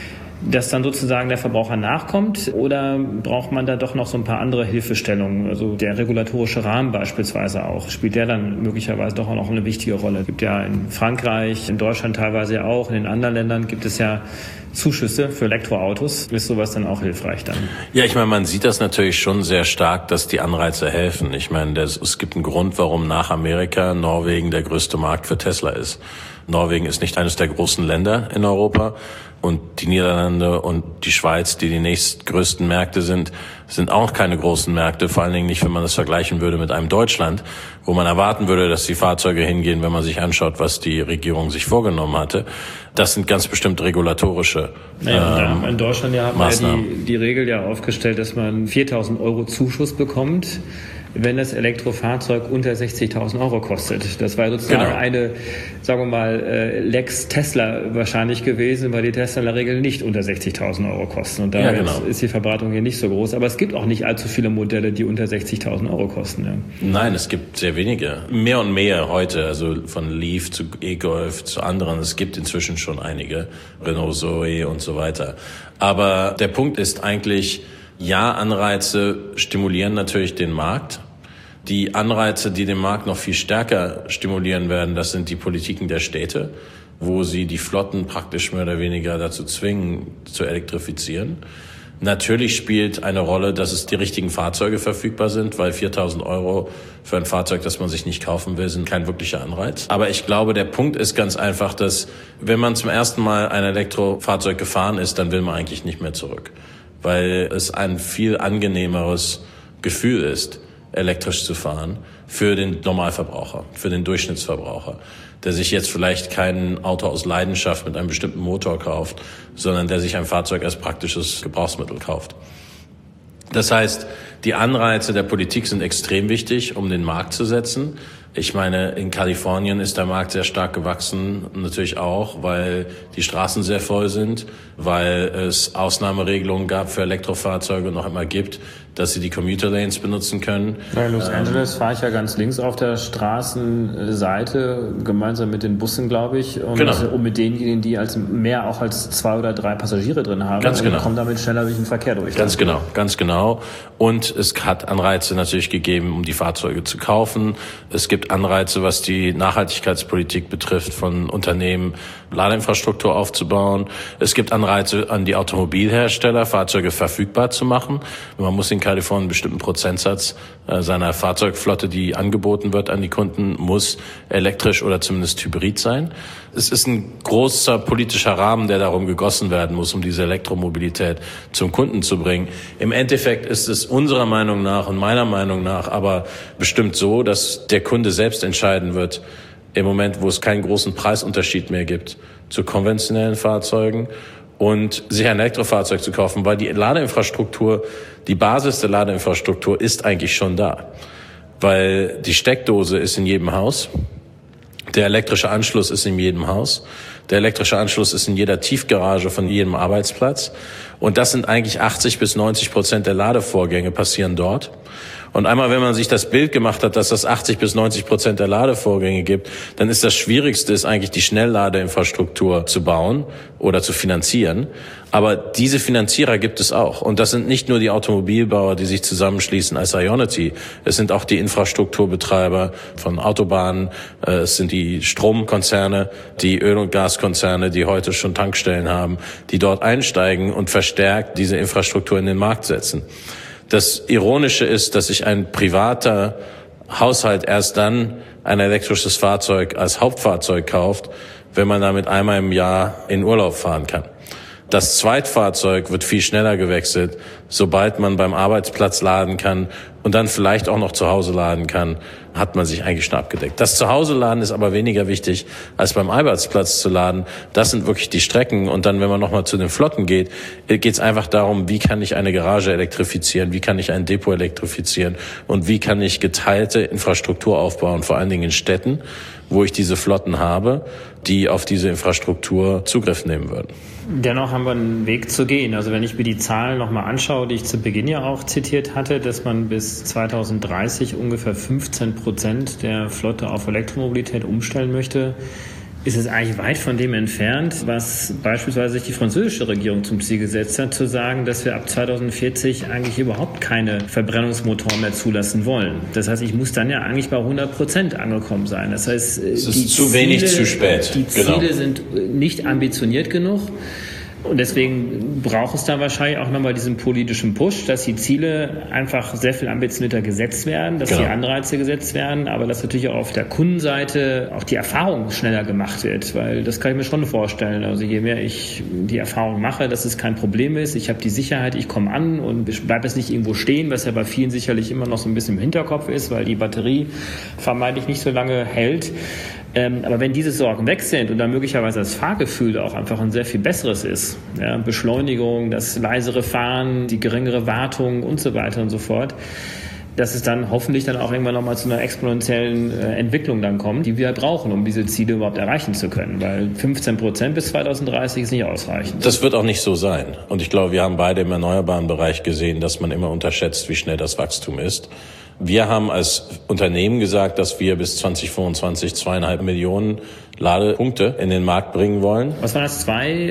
dass dann sozusagen der Verbraucher nachkommt, oder braucht man da doch noch so ein paar andere Hilfestellungen? Also der regulatorische Rahmen beispielsweise auch, spielt der dann möglicherweise doch auch noch eine wichtige Rolle? Es gibt ja in Frankreich, in Deutschland teilweise ja auch, in den anderen Ländern gibt es ja Zuschüsse für Elektroautos. Ist sowas dann auch hilfreich dann? Ja, ich meine, man sieht das natürlich schon sehr stark, dass die Anreize helfen. Ich meine, es gibt einen Grund, warum nach Amerika Norwegen der größte Markt für Tesla ist. Norwegen ist nicht eines der großen Länder in Europa, und die Niederlande und die Schweiz, die nächstgrößten Märkte sind auch keine großen Märkte, vor allen Dingen nicht, wenn man das vergleichen würde mit einem Deutschland, wo man erwarten würde, dass die Fahrzeuge hingehen, wenn man sich anschaut, was die Regierung sich vorgenommen hatte. Das sind ganz bestimmt regulatorische in Deutschland haben wir die Regel ja aufgestellt, dass man 4.000 € Zuschuss bekommt, wenn das Elektrofahrzeug unter 60.000 € kostet. Das war sozusagen eine, sagen wir mal, Lex Tesla wahrscheinlich gewesen, weil die Tesla in der Regel nicht unter 60.000 € kosten. Und daher ist die Verbreitung hier nicht so groß. Aber es gibt auch nicht allzu viele Modelle, die unter 60.000 € kosten. Ja. Nein, es gibt sehr wenige. Mehr und mehr heute, also von Leaf zu E-Golf zu anderen. Es gibt inzwischen schon einige, Renault Zoe und so weiter. Aber der Punkt ist eigentlich, ja, Anreize stimulieren natürlich den Markt. Die Anreize, die den Markt noch viel stärker stimulieren werden, das sind die Politiken der Städte, wo sie die Flotten praktisch mehr oder weniger dazu zwingen, zu elektrifizieren. Natürlich spielt eine Rolle, dass es die richtigen Fahrzeuge verfügbar sind, weil 4.000 € für ein Fahrzeug, das man sich nicht kaufen will, sind kein wirklicher Anreiz. Aber ich glaube, der Punkt ist ganz einfach, dass wenn man zum ersten Mal ein Elektrofahrzeug gefahren ist, dann will man eigentlich nicht mehr zurück, weil es ein viel angenehmeres Gefühl ist, elektrisch zu fahren für den Normalverbraucher, für den Durchschnittsverbraucher, der sich jetzt vielleicht kein Auto aus Leidenschaft mit einem bestimmten Motor kauft, sondern der sich ein Fahrzeug als praktisches Gebrauchsmittel kauft. Das heißt, die Anreize der Politik sind extrem wichtig, um den Markt zu setzen. Ich meine, in Kalifornien ist der Markt sehr stark gewachsen, natürlich auch, weil die Straßen sehr voll sind, weil es Ausnahmeregelungen gab für Elektrofahrzeuge und noch immer gibt, dass sie die Commuter Lanes benutzen können. In Los Angeles fahre ich ja ganz links auf der Straßenseite, gemeinsam mit den Bussen, glaube ich, und mit denjenigen, die mehr auch als 2 oder 3 Passagiere drin haben, und kommen damit schneller durch den Verkehr durch. Ganz genau. Und es hat Anreize natürlich gegeben, um die Fahrzeuge zu kaufen. Es gibt Anreize, was die Nachhaltigkeitspolitik betrifft, von Unternehmen Ladeinfrastruktur aufzubauen. Es gibt Anreize an die Automobilhersteller, Fahrzeuge verfügbar zu machen. Man muss in Kalifornien einen bestimmten Prozentsatz seiner Fahrzeugflotte, die angeboten wird an die Kunden, muss elektrisch oder zumindest hybrid sein. Es ist ein großer politischer Rahmen, der darum gegossen werden muss, um diese Elektromobilität zum Kunden zu bringen. Im Endeffekt ist es unserer Meinung nach und meiner Meinung nach aber bestimmt so, dass der Kunde selbst entscheiden wird, im Moment, wo es keinen großen Preisunterschied mehr gibt zu konventionellen Fahrzeugen, und sich ein Elektrofahrzeug zu kaufen, weil die Ladeinfrastruktur, die Basis der Ladeinfrastruktur ist eigentlich schon da. Weil die Steckdose ist in jedem Haus, der elektrische Anschluss ist in jedem Haus, der elektrische Anschluss ist in jeder Tiefgarage von jedem Arbeitsplatz, und das sind eigentlich 80-90% der Ladevorgänge passieren dort. Und einmal, wenn man sich das Bild gemacht hat, dass es 80-90% der Ladevorgänge gibt, dann ist das Schwierigste eigentlich die Schnellladeinfrastruktur zu bauen oder zu finanzieren. Aber diese Finanzierer gibt es auch. Und das sind nicht nur die Automobilbauer, die sich zusammenschließen als Ionity. Es sind auch die Infrastrukturbetreiber von Autobahnen. Es sind die Stromkonzerne, die Öl- und Gaskonzerne, die heute schon Tankstellen haben, die dort einsteigen und verstärkt diese Infrastruktur in den Markt setzen. Das Ironische ist, dass sich ein privater Haushalt erst dann ein elektrisches Fahrzeug als Hauptfahrzeug kauft, wenn man damit einmal im Jahr in Urlaub fahren kann. Das Zweitfahrzeug wird viel schneller gewechselt, sobald man beim Arbeitsplatz laden kann und dann vielleicht auch noch zu Hause laden kann, hat man sich eigentlich schon abgedeckt. Das Zuhause-Laden ist aber weniger wichtig, als beim Arbeitsplatz zu laden. Das sind wirklich die Strecken. Und dann, wenn man nochmal zu den Flotten geht, geht es einfach darum, wie kann ich eine Garage elektrifizieren, wie kann ich ein Depot elektrifizieren und wie kann ich geteilte Infrastruktur aufbauen, vor allen Dingen in Städten, wo ich diese Flotten habe, die auf diese Infrastruktur Zugriff nehmen würden. Dennoch haben wir einen Weg zu gehen. Also wenn ich mir die Zahlen nochmal anschaue, die ich zu Beginn ja auch zitiert hatte, dass man bis 2030 ungefähr 15% der Flotte auf Elektromobilität umstellen möchte, ist es eigentlich weit von dem entfernt, was beispielsweise sich die französische Regierung zum Ziel gesetzt hat, zu sagen, dass wir ab 2040 eigentlich überhaupt keine Verbrennungsmotoren mehr zulassen wollen. Das heißt, ich muss dann ja eigentlich bei 100% angekommen sein. Das heißt, es ist zu wenig, zu spät. Die Ziele sind nicht ambitioniert genug. Und deswegen braucht es da wahrscheinlich auch nochmal diesen politischen Push, dass die Ziele einfach sehr viel ambitionierter gesetzt werden, dass die Anreize gesetzt werden, aber dass natürlich auch auf der Kundenseite auch die Erfahrung schneller gemacht wird, weil das kann ich mir schon vorstellen. Also je mehr ich die Erfahrung mache, dass es kein Problem ist, ich habe die Sicherheit, ich komme an und bleibe jetzt nicht irgendwo stehen, was ja bei vielen sicherlich immer noch so ein bisschen im Hinterkopf ist, weil die Batterie vermeintlich nicht so lange hält. Aber wenn diese Sorgen weg sind und dann möglicherweise das Fahrgefühl auch einfach ein sehr viel besseres ist, ja, Beschleunigung, das leisere Fahren, die geringere Wartung und so weiter und so fort, dass es dann hoffentlich dann auch irgendwann nochmal zu einer exponentiellen Entwicklung dann kommt, die wir brauchen, um diese Ziele überhaupt erreichen zu können. Weil 15% bis 2030 ist nicht ausreichend. Das wird auch nicht so sein. Und ich glaube, wir haben beide im erneuerbaren Bereich gesehen, dass man immer unterschätzt, wie schnell das Wachstum ist. Wir haben als Unternehmen gesagt, dass wir bis 2025 2,5 Millionen Ladepunkte in den Markt bringen wollen. Was waren das?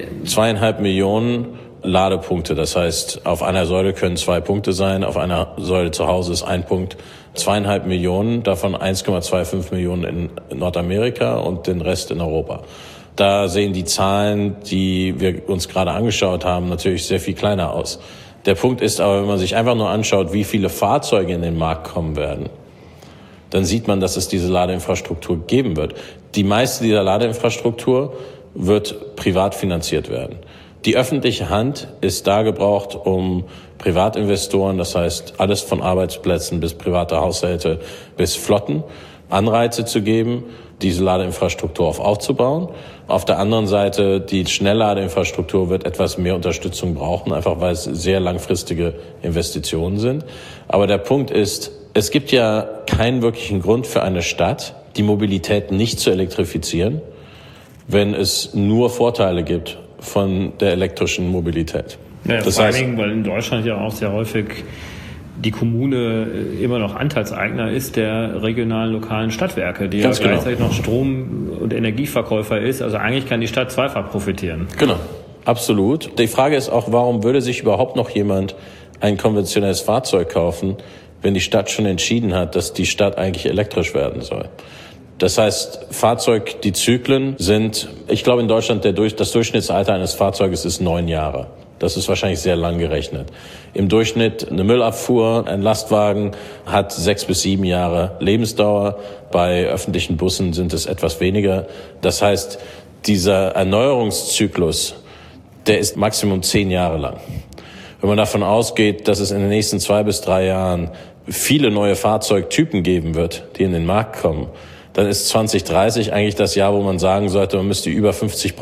2,5 Millionen Ladepunkte. Das heißt, auf einer Säule können 2 Punkte sein, auf einer Säule zu Hause ist 1 Punkt. 2,5 Millionen, davon 1,25 Millionen in Nordamerika und den Rest in Europa. Da sehen die Zahlen, die wir uns gerade angeschaut haben, natürlich sehr viel kleiner aus. Der Punkt ist aber, wenn man sich einfach nur anschaut, wie viele Fahrzeuge in den Markt kommen werden, dann sieht man, dass es diese Ladeinfrastruktur geben wird. Die meiste dieser Ladeinfrastruktur wird privat finanziert werden. Die öffentliche Hand ist da gebraucht, um Privatinvestoren, das heißt alles von Arbeitsplätzen bis private Haushalte bis Flotten, Anreize zu geben, diese Ladeinfrastruktur aufzubauen. Auf der anderen Seite, die Schnellladeinfrastruktur wird etwas mehr Unterstützung brauchen, einfach weil es sehr langfristige Investitionen sind. Aber der Punkt ist, es gibt ja keinen wirklichen Grund für eine Stadt, die Mobilität nicht zu elektrifizieren, wenn es nur Vorteile gibt von der elektrischen Mobilität. Ja, das vor allen Dingen, weil in Deutschland ja auch sehr häufig die Kommune immer noch Anteilseigner ist der regionalen, lokalen Stadtwerke, die ja gleichzeitig noch Strom- und Energieverkäufer ist. Also eigentlich kann die Stadt zweifach profitieren. Genau, absolut. Die Frage ist auch, warum würde sich überhaupt noch jemand ein konventionelles Fahrzeug kaufen, wenn die Stadt schon entschieden hat, dass die Stadt eigentlich elektrisch werden soll? Das heißt, die Zyklen sind, ich glaube in Deutschland das Durchschnittsalter eines Fahrzeuges ist 9 Jahre. Das ist wahrscheinlich sehr lang gerechnet. Im Durchschnitt eine Müllabfuhr, ein Lastwagen hat 6 bis 7 Jahre Lebensdauer. Bei öffentlichen Bussen sind es etwas weniger. Das heißt, dieser Erneuerungszyklus, der ist maximum 10 Jahre lang. Wenn man davon ausgeht, dass es in den nächsten 2 bis 3 Jahren viele neue Fahrzeugtypen geben wird, die in den Markt kommen, dann ist 2030 eigentlich das Jahr, wo man sagen sollte, man müsste bei über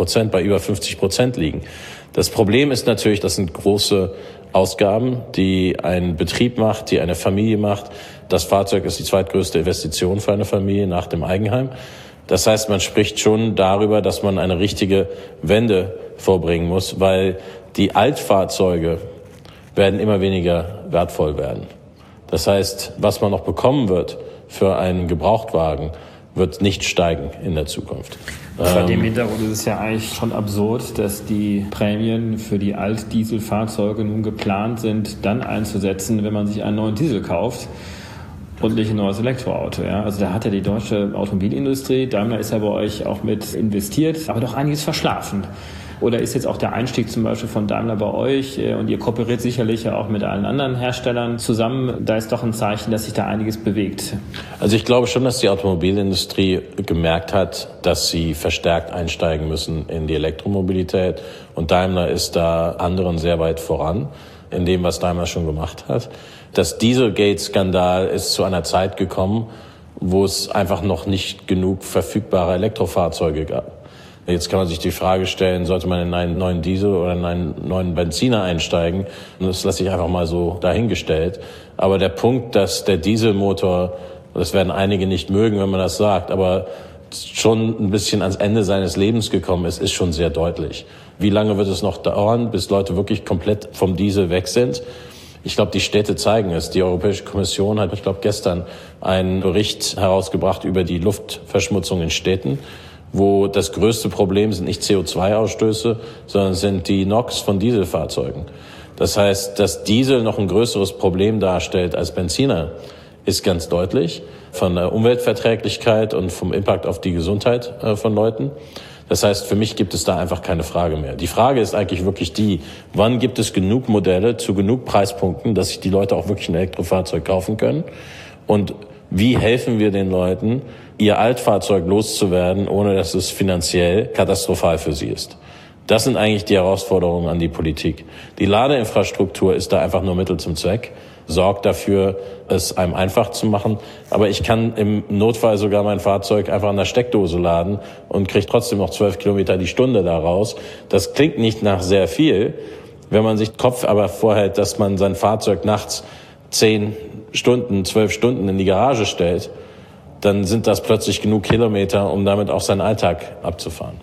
50% liegen. Das Problem ist natürlich, das sind große Ausgaben, die ein Betrieb macht, die eine Familie macht. Das Fahrzeug ist die zweitgrößte Investition für eine Familie nach dem Eigenheim. Das heißt, man spricht schon darüber, dass man eine richtige Wende vorbringen muss, weil die Altfahrzeuge werden immer weniger wertvoll werden. Das heißt, was man noch bekommen wird für einen Gebrauchtwagen, wird nicht steigen in der Zukunft. Vor dem Hintergrund ist es ja eigentlich schon absurd, dass die Prämien für die Altdieselfahrzeuge nun geplant sind, dann einzusetzen, wenn man sich einen neuen Diesel kauft und nicht ein neues Elektroauto. Ja? Also da hat ja die deutsche Automobilindustrie, Daimler ist ja bei euch auch mit investiert, aber doch einiges verschlafen. Oder ist jetzt auch der Einstieg zum Beispiel von Daimler bei euch und ihr kooperiert sicherlich ja auch mit allen anderen Herstellern zusammen, da ist doch ein Zeichen, dass sich da einiges bewegt? Also ich glaube schon, dass die Automobilindustrie gemerkt hat, dass sie verstärkt einsteigen müssen in die Elektromobilität und Daimler ist da anderen sehr weit voran in dem, was Daimler schon gemacht hat. Das Dieselgate-Skandal ist zu einer Zeit gekommen, wo es einfach noch nicht genug verfügbare Elektrofahrzeuge gab. Jetzt kann man sich die Frage stellen, sollte man in einen neuen Diesel oder in einen neuen Benziner einsteigen? Und das lasse ich einfach mal so dahingestellt. Aber der Punkt, dass der Dieselmotor, das werden einige nicht mögen, wenn man das sagt, aber schon ein bisschen ans Ende seines Lebens gekommen ist schon sehr deutlich. Wie lange wird es noch dauern, bis Leute wirklich komplett vom Diesel weg sind? Ich glaube, die Städte zeigen es. Die Europäische Kommission hat, ich glaube, gestern einen Bericht herausgebracht über die Luftverschmutzung in Städten, wo das größte Problem sind nicht CO2-Ausstöße, sondern sind die NOx von Dieselfahrzeugen. Das heißt, dass Diesel noch ein größeres Problem darstellt als Benziner, ist ganz deutlich von der Umweltverträglichkeit und vom Impact auf die Gesundheit von Leuten. Das heißt, für mich gibt es da einfach keine Frage mehr. Die Frage ist eigentlich wirklich die, wann gibt es genug Modelle zu genug Preispunkten, dass sich die Leute auch wirklich ein Elektrofahrzeug kaufen können? Und wie helfen wir den Leuten, ihr Altfahrzeug loszuwerden, ohne dass es finanziell katastrophal für sie ist? Das sind eigentlich die Herausforderungen an die Politik. Die Ladeinfrastruktur ist da einfach nur Mittel zum Zweck, sorgt dafür, es einem einfach zu machen. Aber ich kann im Notfall sogar mein Fahrzeug einfach an der Steckdose laden und kriege trotzdem noch 12 Kilometer die Stunde daraus. Das klingt nicht nach sehr viel. Wenn man sich den Kopf aber vorhält, dass man sein Fahrzeug nachts 10 Stunden, 12 Stunden in die Garage stellt, dann sind das plötzlich genug Kilometer, um damit auch seinen Alltag abzufahren.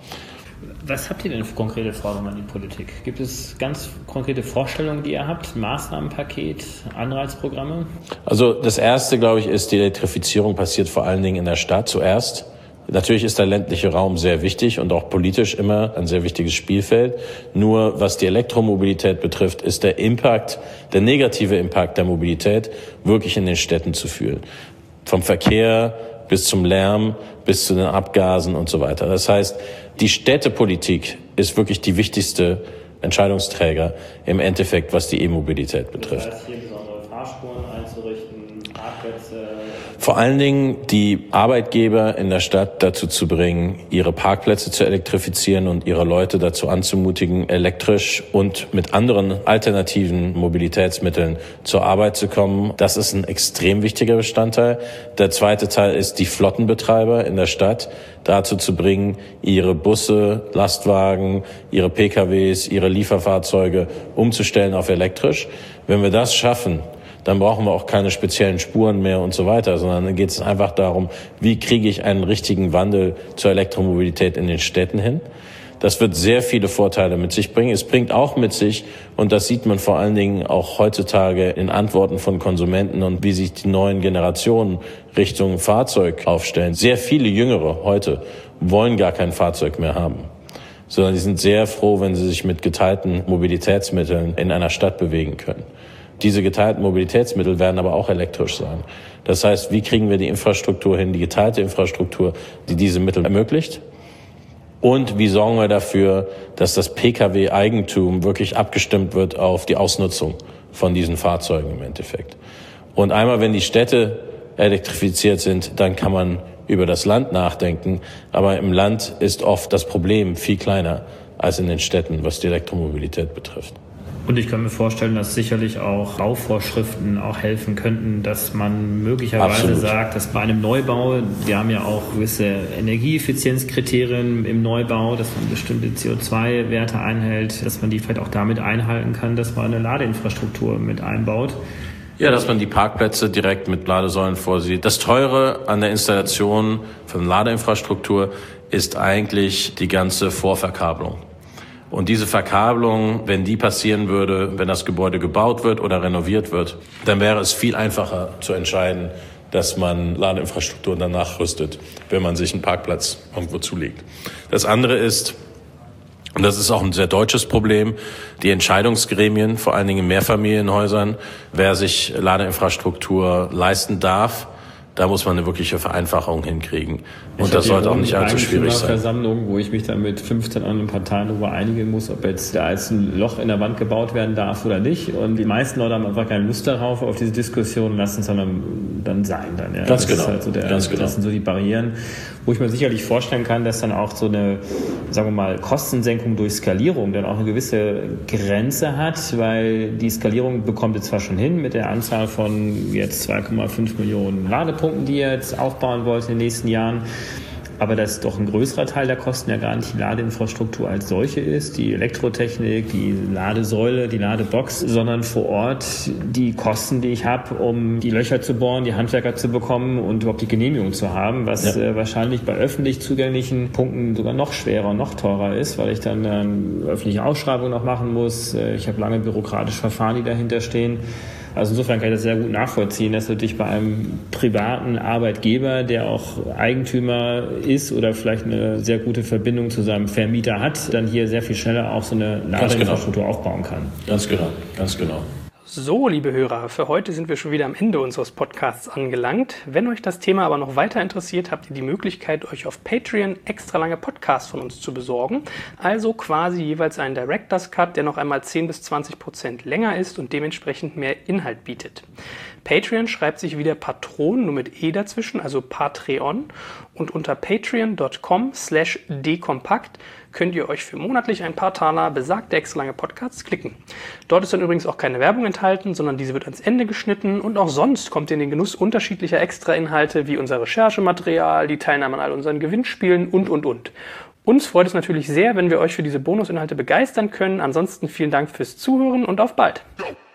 Was habt ihr denn für konkrete Forderungen an die Politik? Gibt es ganz konkrete Vorstellungen, die ihr habt? Maßnahmenpaket, Anreizprogramme? Also das Erste, glaube ich, ist, die Elektrifizierung passiert vor allen Dingen in der Stadt zuerst. Natürlich ist der ländliche Raum sehr wichtig und auch politisch immer ein sehr wichtiges Spielfeld. Nur was die Elektromobilität betrifft, ist der Impact, der negative Impact der Mobilität wirklich in den Städten zu fühlen. Vom Verkehr bis zum Lärm, bis zu den Abgasen und so weiter. Das heißt, die Städtepolitik ist wirklich die wichtigste Entscheidungsträger im Endeffekt, was die E-Mobilität betrifft. Das heißt, hier besondere Fahrspuren einzurichten, Parkplätze. Vor allen Dingen die Arbeitgeber in der Stadt dazu zu bringen, ihre Parkplätze zu elektrifizieren und ihre Leute dazu anzumutigen, elektrisch und mit anderen alternativen Mobilitätsmitteln zur Arbeit zu kommen. Das ist ein extrem wichtiger Bestandteil. Der zweite Teil ist, die Flottenbetreiber in der Stadt dazu zu bringen, ihre Busse, Lastwagen, ihre PKWs, ihre Lieferfahrzeuge umzustellen auf elektrisch. Wenn wir das schaffen, dann brauchen wir auch keine speziellen Spuren mehr und so weiter, sondern dann geht es einfach darum, wie kriege ich einen richtigen Wandel zur Elektromobilität in den Städten hin. Das wird sehr viele Vorteile mit sich bringen. Es bringt auch mit sich, und das sieht man vor allen Dingen auch heutzutage in Antworten von Konsumenten und wie sich die neuen Generationen Richtung Fahrzeug aufstellen. Sehr viele Jüngere heute wollen gar kein Fahrzeug mehr haben, sondern die sind sehr froh, wenn sie sich mit geteilten Mobilitätsmitteln in einer Stadt bewegen können. Diese geteilten Mobilitätsmittel werden aber auch elektrisch sein. Das heißt, wie kriegen wir die Infrastruktur hin, die geteilte Infrastruktur, die diese Mittel ermöglicht? Und wie sorgen wir dafür, dass das Pkw-Eigentum wirklich abgestimmt wird auf die Ausnutzung von diesen Fahrzeugen im Endeffekt? Und einmal, wenn die Städte elektrifiziert sind, dann kann man über das Land nachdenken. Aber im Land ist oft das Problem viel kleiner als in den Städten, was die Elektromobilität betrifft. Und ich kann mir vorstellen, dass sicherlich auch Bauvorschriften auch helfen könnten, dass man möglicherweise sagt, dass bei einem Neubau, wir haben ja auch gewisse Energieeffizienzkriterien im Neubau, dass man bestimmte CO2-Werte einhält, dass man die vielleicht auch damit einhalten kann, dass man eine Ladeinfrastruktur mit einbaut. Ja, dass man die Parkplätze direkt mit Ladesäulen vorsieht. Das Teure an der Installation von Ladeinfrastruktur ist eigentlich die ganze Vorverkabelung. Und diese Verkabelung, wenn die passieren würde, wenn das Gebäude gebaut wird oder renoviert wird, dann wäre es viel einfacher zu entscheiden, dass man Ladeinfrastruktur danach rüstet, wenn man sich einen Parkplatz irgendwo zulegt. Das andere ist, und das ist auch ein sehr deutsches Problem, die Entscheidungsgremien, vor allen Dingen in Mehrfamilienhäusern, wer sich Ladeinfrastruktur leisten darf, Da muss man eine wirkliche Vereinfachung hinkriegen. Und das sollte auch nicht allzu schwierig sein. Versammlung, wo ich mich dann mit 15 anderen Parteien darüber einigen muss, ob jetzt da jetzt ein Loch in der Wand gebaut werden darf oder nicht. Und die meisten Leute haben einfach keine Lust darauf, auf diese Diskussion, lassen es dann sein. Ja. Ganz genau. Das sind so die Barrieren, wo ich mir sicherlich vorstellen kann, dass dann auch so eine, sagen wir mal, Kostensenkung durch Skalierung dann auch eine gewisse Grenze hat, weil die Skalierung bekommt ihr zwar schon hin mit der Anzahl von jetzt 2,5 Millionen Ladepunkten, die ihr jetzt aufbauen wollt in den nächsten Jahren. Aber dass doch ein größerer Teil der Kosten ja gar nicht die Ladeinfrastruktur als solche ist, die Elektrotechnik, die Ladesäule, die Ladebox, sondern vor Ort die Kosten, die ich habe, um die Löcher zu bohren, die Handwerker zu bekommen und überhaupt die Genehmigung zu haben, was wahrscheinlich bei öffentlich zugänglichen Punkten sogar noch schwerer und noch teurer ist, weil ich dann öffentliche Ausschreibungen noch machen muss. Ich habe lange bürokratische Verfahren, die dahinter stehen. Also insofern kann ich das sehr gut nachvollziehen, dass natürlich bei einem privaten Arbeitgeber, der auch Eigentümer ist oder vielleicht eine sehr gute Verbindung zu seinem Vermieter hat, dann hier sehr viel schneller auch so eine Ladeinfrastruktur aufbauen kann. Ganz genau. So, liebe Hörer, für heute sind wir schon wieder am Ende unseres Podcasts angelangt. Wenn euch das Thema aber noch weiter interessiert, habt ihr die Möglichkeit, euch auf Patreon extra lange Podcasts von uns zu besorgen. Also quasi jeweils einen Director's Cut, der noch einmal 10-20% länger ist und dementsprechend mehr Inhalt bietet. Patreon schreibt sich wieder Patron, nur mit E dazwischen, also Patreon. Und unter patreon.com/dekompakt könnt ihr euch für monatlich ein paar Taler besagte extra lange Podcasts klicken. Dort ist dann übrigens auch keine Werbung enthalten, sondern diese wird ans Ende geschnitten und auch sonst kommt ihr in den Genuss unterschiedlicher Extra-Inhalte wie unser Recherchematerial, die Teilnahme an all unseren Gewinnspielen und. Uns freut es natürlich sehr, wenn wir euch für diese Bonusinhalte begeistern können. Ansonsten vielen Dank fürs Zuhören und auf bald!